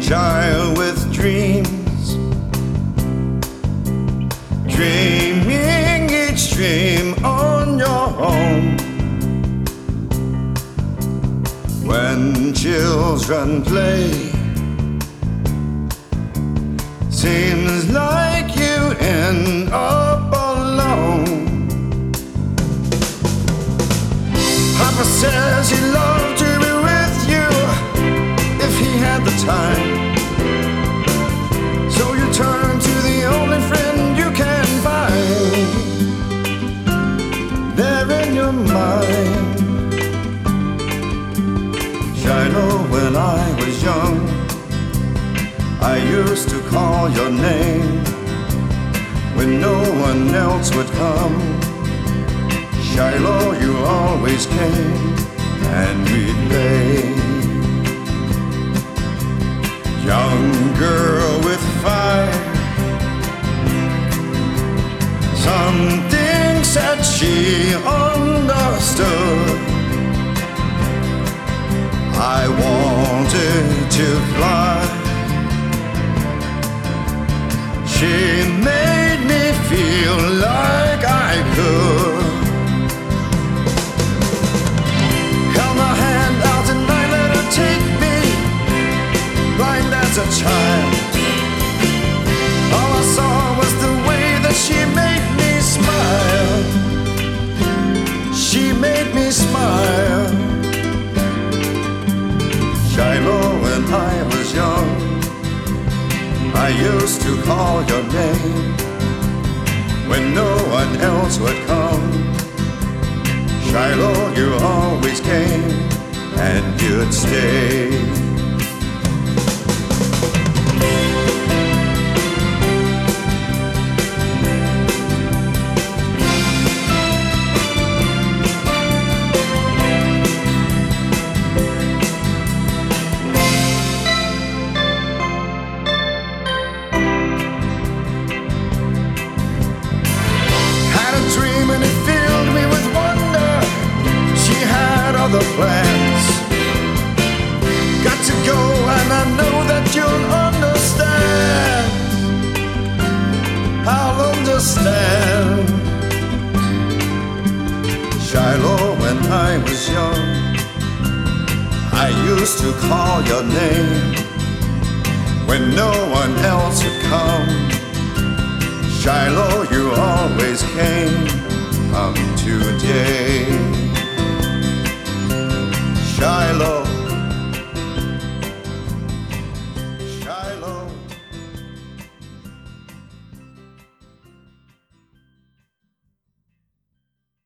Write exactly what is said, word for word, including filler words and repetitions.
child with dreams, dreaming each dream on your own. When children play, seems like you end up alone. Papa says he'd love to be with you if he had the time. So you turn to the only friend you can find there in your mind. Shiloh, when I was young, I used to call your name when no one else would come. Shiloh, you always came and we'd play. Young girl with fire, something said she understood. I wanted to fly. She made me feel like I could. Held my hand out and I let her take me, blind as a child. All I saw was the way that she made me smile. She made me smile. Shiloh, when I was young, I used to call your name when no one else would come. Shiloh, you always came and you'd stay. Other plans, got to go, and I know that you'll understand. I'll understand. Shiloh, when I was young, I used to call your name when no one else would come. Shiloh, you always came. Come today.